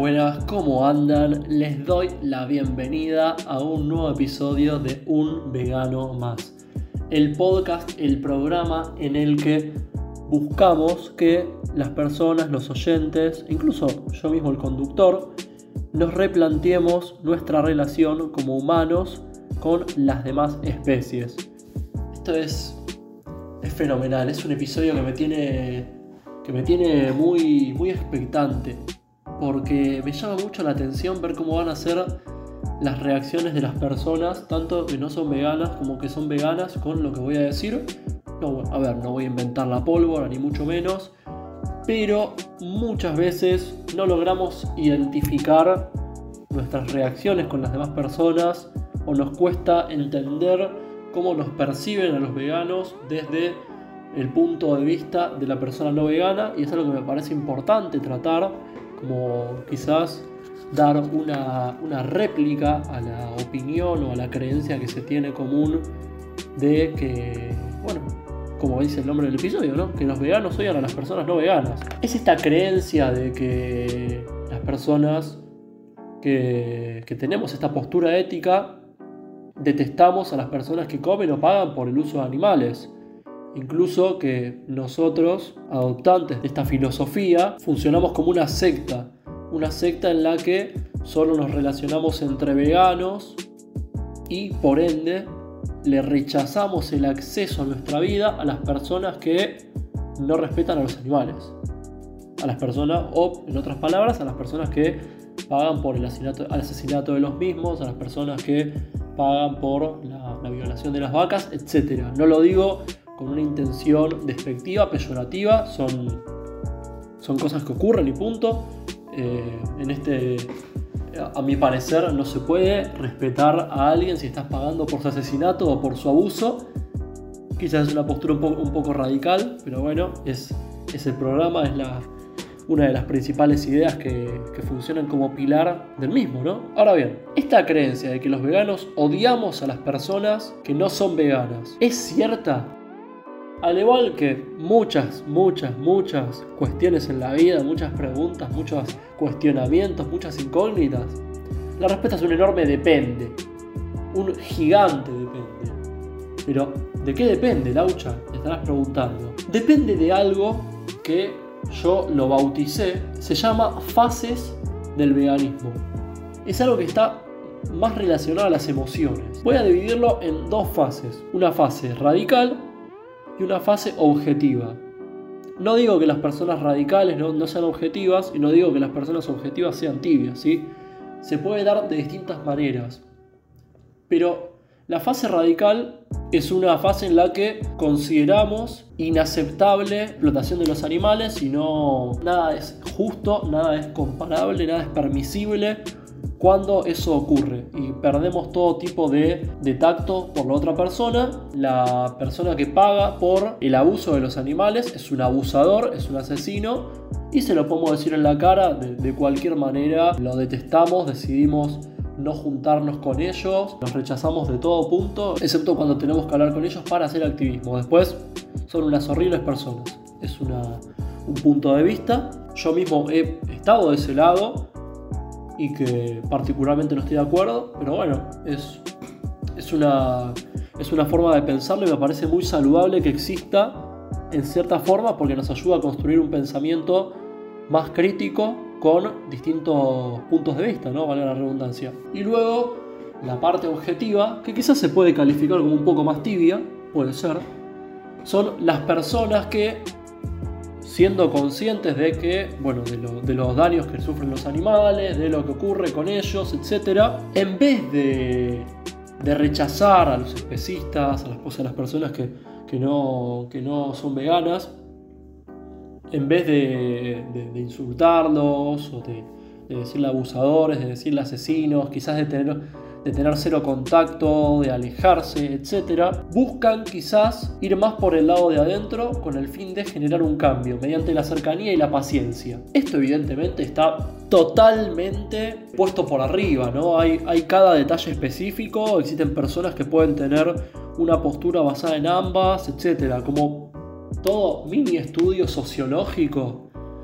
buenas, ¿cómo andan? Les doy la bienvenida a un nuevo episodio de Un Vegano Más. El podcast, el programa en el que buscamos que las personas, los oyentes, incluso yo mismo el conductor, nos replanteemos nuestra relación como humanos con las demás especies. Esto es fenomenal, es un episodio que me tiene muy expectante, porque me llama mucho la atención ver cómo van a ser las reacciones de las personas, tanto que no son veganas como que son veganas, con lo que voy a decir. No voy a inventar la pólvora, ni mucho menos, pero muchas veces no logramos identificar nuestras reacciones con las demás personas, o nos cuesta entender cómo nos perciben a los veganos desde el punto de vista de la persona no vegana, y es algo que me parece importante tratar, como quizás dar una réplica a la opinión o a la creencia que se tiene común de que, como dice el nombre del episodio, ¿no? Que los veganos odian a las personas no veganas. Es esta creencia de que las personas que tenemos esta postura ética detestamos a las personas que comen o pagan por el uso de animales. Incluso que nosotros, adoptantes de esta filosofía, funcionamos como una secta en la que solo nos relacionamos entre veganos y por ende le rechazamos el acceso a nuestra vida a las personas que no respetan a los animales. A las personas, o en otras palabras, a las personas que pagan por el asesinato de los mismos, a las personas que pagan por la violación de las vacas, etc. No lo digo con una intención despectiva, peyorativa, son cosas que ocurren y punto. A mi parecer, no se puede respetar a alguien si estás pagando por su asesinato o por su abuso. Quizás es una postura un poco radical, pero bueno, es el programa, es una de las principales ideas que funcionan como pilar del mismo, ¿no? Ahora bien, esta creencia de que los veganos odiamos a las personas que no son veganas, ¿es cierta? Al igual que muchas cuestiones en la vida, muchas preguntas, muchos cuestionamientos, muchas incógnitas, la respuesta es un enorme depende. Un gigante depende. Pero, ¿de qué depende, Laucha? Te estarás preguntando. Depende de algo que yo lo bauticé, se llama fases del veganismo. Es algo que está más relacionado a las emociones. Voy a dividirlo en dos fases. Una fase radical y una fase objetiva. No digo que las personas radicales no sean objetivas, y no digo que las personas objetivas sean tibias, ¿sí? Se puede dar de distintas maneras. Pero la fase radical es una fase en la que consideramos inaceptable la explotación de los animales, y nada es justo, nada es comparable, nada es permisible cuando eso ocurre, y perdemos todo tipo de tacto por la otra persona. La persona que paga por el abuso de los animales es un abusador, es un asesino, y se lo podemos decir en la cara de cualquier manera. Lo detestamos, decidimos no juntarnos con ellos, los rechazamos de todo punto, excepto cuando tenemos que hablar con ellos para hacer activismo. Después son unas horribles personas. Es un punto de vista. Yo mismo he estado de ese lado y que particularmente no estoy de acuerdo, pero bueno, es una forma de pensarlo, y me parece muy saludable que exista en cierta forma, porque nos ayuda a construir un pensamiento más crítico con distintos puntos de vista, ¿no? Vale la redundancia. Y luego la parte objetiva, que quizás se puede calificar como un poco más tibia, puede ser, son las personas que, siendo conscientes de que, de los daños que sufren los animales, de lo que ocurre con ellos, etc., en vez de rechazar a los especistas, a las personas que no son veganas, en vez de insultarlos o de decirle abusadores, de decirle asesinos, quizás de tener cero contacto, de alejarse, etc., buscan quizás ir más por el lado de adentro con el fin de generar un cambio mediante la cercanía y la paciencia. Esto evidentemente está totalmente puesto por arriba, ¿no? Hay cada detalle específico, existen personas que pueden tener una postura basada en ambas, etc. Como todo mini estudio sociológico,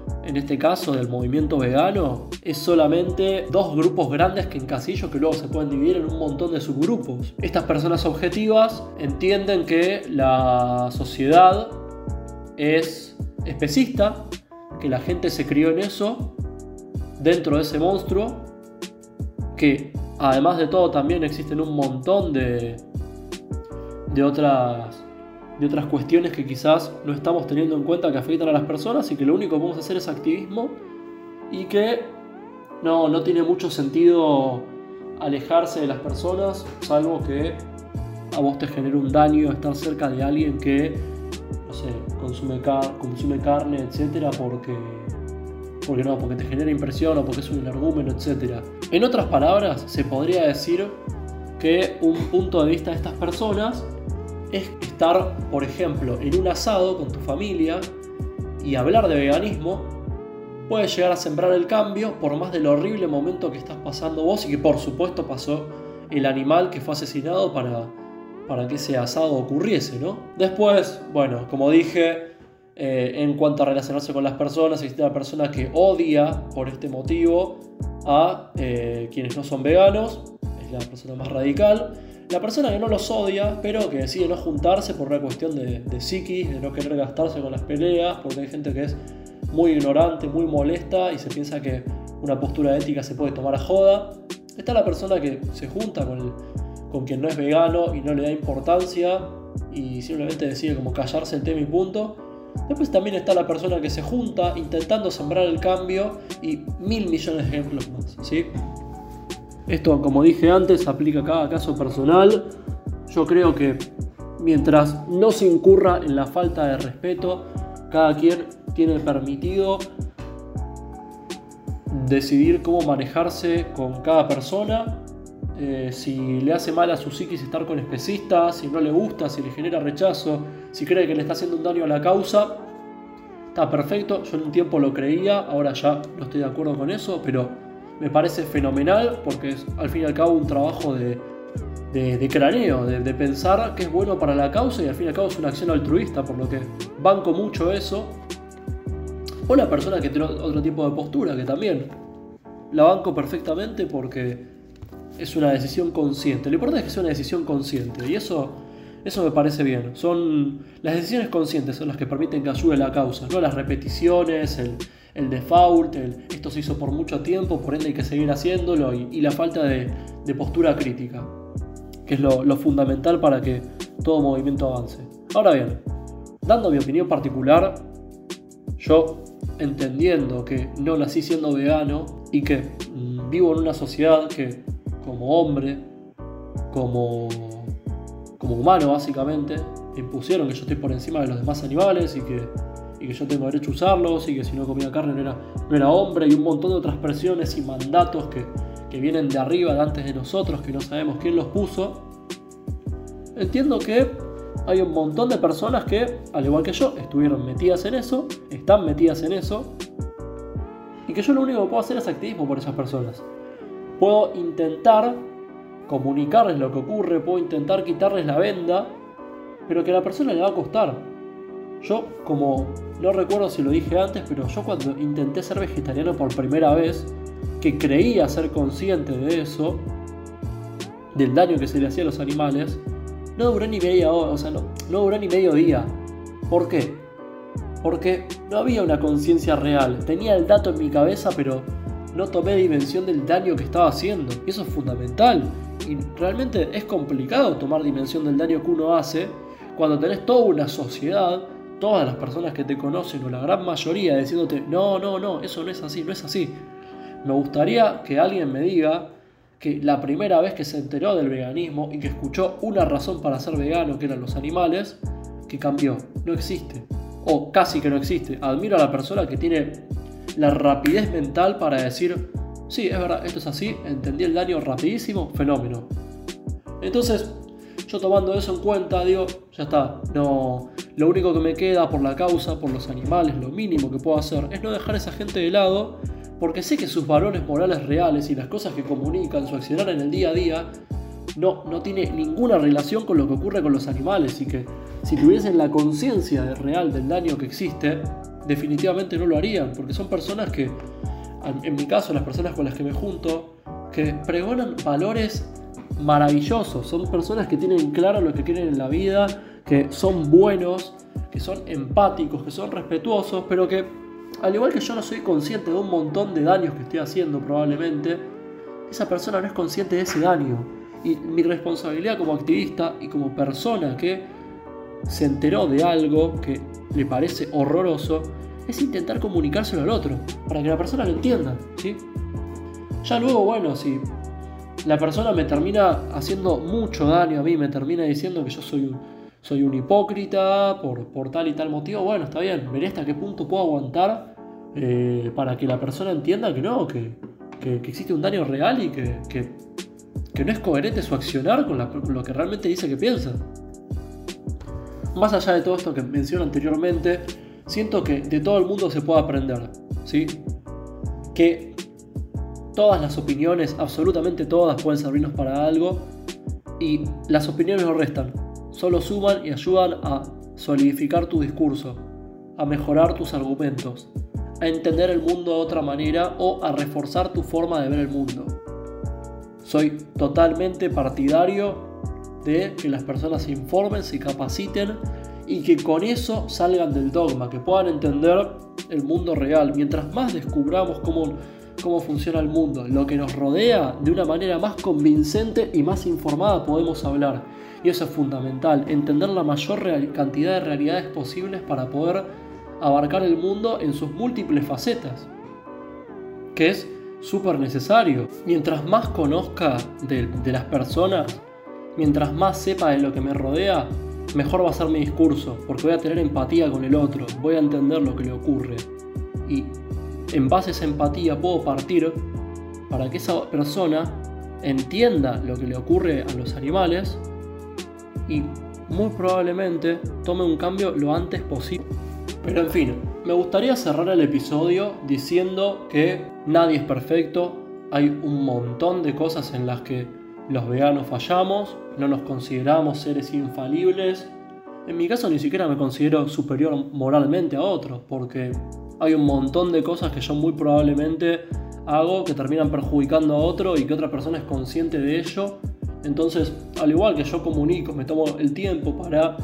en este caso del movimiento vegano, es solamente dos grupos grandes que encasillo que luego se pueden dividir en un montón de subgrupos. Estas personas objetivas entienden que la sociedad es especista, que la gente se crió en eso, dentro de ese monstruo, que además de todo también existen un montón de otras cuestiones que quizás no estamos teniendo en cuenta que afectan a las personas y que lo único que podemos hacer es activismo y que no tiene mucho sentido alejarse de las personas, salvo que a vos te genere un daño estar cerca de alguien que, no sé, consume carne, etcétera, porque te genera impresión o porque es un energúmeno, etcétera. En otras palabras, se podría decir que un punto de vista de estas personas es estar, por ejemplo, en un asado con tu familia y hablar de veganismo puede llegar a sembrar el cambio por más del horrible momento que estás pasando vos y que por supuesto pasó el animal que fue asesinado para que ese asado ocurriese, ¿no? Después, bueno, como dije, en cuanto a relacionarse con las personas, existe la persona que odia por este motivo a quienes no son veganos, es la persona más radical. La persona que no los odia, pero que decide no juntarse por una cuestión de psiquis, de no querer gastarse con las peleas, porque hay gente que es muy ignorante, muy molesta y se piensa que una postura ética se puede tomar a joda. Está la persona que se junta con quien no es vegano y no le da importancia y simplemente decide como callarse el tema y punto. Después también está la persona que se junta intentando sembrar el cambio y 1.000 millones de ejemplos más, ¿sí? Esto, como dije antes, aplica a cada caso personal. Yo creo que mientras no se incurra en la falta de respeto, cada quien tiene permitido decidir cómo manejarse con cada persona. Si le hace mal a su psiquis estar con especistas, si no le gusta, si le genera rechazo, si cree que le está haciendo un daño a la causa, está perfecto. Yo en un tiempo lo creía, ahora ya no estoy de acuerdo con eso, pero me parece fenomenal porque es al fin y al cabo un trabajo de craneo, de pensar qué es bueno para la causa y al fin y al cabo es una acción altruista, por lo que banco mucho eso. O la persona que tiene otro tipo de postura, que también la banco perfectamente porque es una decisión consciente. Lo importante es que sea una decisión consciente y eso me parece bien. Las decisiones conscientes son las que permiten que ayude la causa, no las repeticiones, el default, esto se hizo por mucho tiempo, por ende hay que seguir haciéndolo y la falta de postura crítica, que es lo fundamental para que todo movimiento avance. Ahora bien, dando mi opinión particular, yo entendiendo que no nací siendo vegano y que vivo en una sociedad que como hombre, como humano básicamente, me impusieron que yo estoy por encima de los demás animales y que yo tengo derecho a usarlos y que si no comía carne no era hombre y un montón de otras presiones y mandatos que vienen de arriba, de antes de nosotros, que no sabemos quién los puso. Entiendo que hay un montón de personas que, al igual que yo, estuvieron metidas en eso, están metidas en eso y que yo lo único que puedo hacer es activismo por esas personas. Puedo intentar comunicarles lo que ocurre, puedo intentar quitarles la venda, pero que a la persona le va a costar. Yo, como no recuerdo si lo dije antes, pero yo cuando intenté ser vegetariano por primera vez, que creía ser consciente de eso, del daño que se le hacía a los animales, no duré ni media hora, no duré ni medio día. ¿Por qué? Porque no había una conciencia real. Tenía el dato en mi cabeza, pero no tomé dimensión del daño que estaba haciendo. Y eso es fundamental. Y realmente es complicado tomar dimensión del daño que uno hace cuando tenés toda una sociedad, todas las personas que te conocen o la gran mayoría diciéndote no, eso no es así, no es así. Me gustaría que alguien me diga que la primera vez que se enteró del veganismo y que escuchó una razón para ser vegano, que eran los animales, que cambió. No existe. O casi que no existe. Admiro a la persona que tiene la rapidez mental para decir, sí, es verdad, esto es así, entendí el daño rapidísimo, fenómeno. Entonces, yo tomando eso en cuenta, digo, ya está, no, lo único que me queda por la causa, por los animales, lo mínimo que puedo hacer es no dejar a esa gente de lado, porque sé que sus valores morales reales y las cosas que comunican, su accionar en el día a día, no tiene ninguna relación con lo que ocurre con los animales y que si tuviesen la conciencia real del daño que existe, definitivamente no lo harían, porque son personas que, en mi caso, las personas con las que me junto, que pregonan valores maravillosos, son personas que tienen claro lo que quieren en la vida, que son buenos, que son empáticos, que son respetuosos, pero que, al igual que yo no soy consciente de un montón de daños que estoy haciendo probablemente, esa persona no es consciente de ese daño. Y mi responsabilidad como activista y como persona que se enteró de algo que le parece horroroso es intentar comunicárselo al otro, para que la persona lo entienda, ¿sí? Ya luego, bueno, si la persona me termina haciendo mucho daño a mí, me termina diciendo que yo soy un hipócrita por tal y tal motivo, bueno, está bien, veré hasta qué punto puedo aguantar para que la persona entienda que no, que existe un daño real y que no es coherente su accionar con lo que realmente dice que piensa. Más allá de todo esto que mencioné anteriormente, siento que de todo el mundo se puede aprender, ¿sí? Que todas las opiniones, absolutamente todas, pueden servirnos para algo, y las opiniones no restan, solo suman y ayudan a solidificar tu discurso, a mejorar tus argumentos, a entender el mundo de otra manera o a reforzar tu forma de ver el mundo. Soy totalmente partidario de que las personas se informen, se capaciten y que con eso salgan del dogma, que puedan entender el mundo real. Mientras más descubramos cómo funciona el mundo, lo que nos rodea, de una manera más convincente y más informada podemos hablar. Y eso es fundamental, entender la mayor cantidad de realidades posibles para poder abarcar el mundo en sus múltiples facetas, que es súper necesario. Mientras más conozca de las personas, mientras más sepa de lo que me rodea, mejor va a ser mi discurso, porque voy a tener empatía con el otro, voy a entender lo que le ocurre. Y en base a esa empatía puedo partir para que esa persona entienda lo que le ocurre a los animales y muy probablemente tome un cambio lo antes posible. Pero en fin, me gustaría cerrar el episodio diciendo que nadie es perfecto, hay un montón de cosas en las que los veganos fallamos, no nos consideramos seres infalibles. En mi caso ni siquiera me considero superior moralmente a otros, porque hay un montón de cosas que yo muy probablemente hago que terminan perjudicando a otro y que otra persona es consciente de ello. Entonces, al igual que yo comunico, me tomo el tiempo para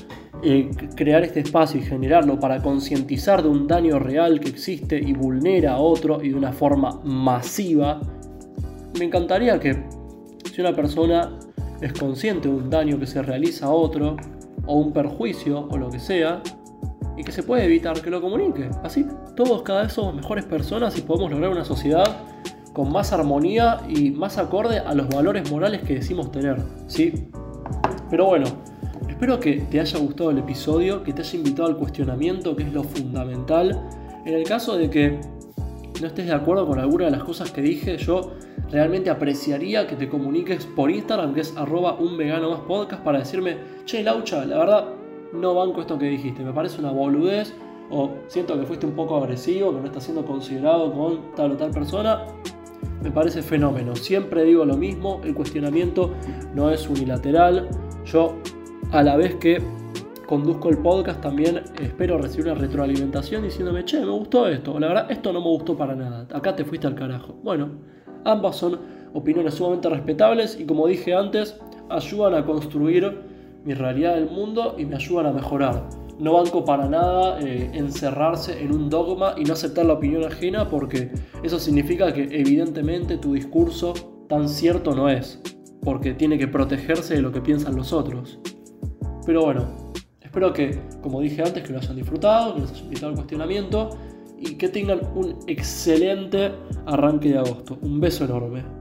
crear este espacio y generarlo para concientizar de un daño real que existe y vulnera a otro y de una forma masiva, me encantaría que si una persona es consciente de un daño que se realiza a otro o un perjuicio o lo que sea y que se puede evitar, que lo comunique. Así todos cada vez somos mejores personas y podemos lograr una sociedad con más armonía y más acorde a los valores morales que decimos tener, ¿sí? Pero bueno, espero que te haya gustado el episodio, que te haya invitado al cuestionamiento, que es lo fundamental. En el caso de que no estés de acuerdo con alguna de las cosas que dije, yo realmente apreciaría que te comuniques por Instagram, que es @unveganomaspodcast, para decirme: che, Laucha, la verdad no banco esto que dijiste, me parece una boludez, o siento que fuiste un poco agresivo, que no estás siendo considerado con tal o tal persona. Me parece fenómeno. Siempre digo lo mismo, el cuestionamiento no es unilateral. Yo, a la vez que conduzco el podcast, también espero recibir una retroalimentación diciéndome: che, me gustó esto, o la verdad esto no me gustó para nada, acá te fuiste al carajo. Bueno, ambas son opiniones sumamente respetables y, como dije antes, ayudan a construir mi realidad del mundo y me ayudan a mejorar. No banco para nada encerrarse en un dogma y no aceptar la opinión ajena, porque eso significa que evidentemente tu discurso tan cierto no es, porque tiene que protegerse de lo que piensan los otros. Pero bueno, espero que, como dije antes, que lo hayan disfrutado, que les haya invitado al cuestionamiento y que tengan un excelente arranque de agosto. Un beso enorme.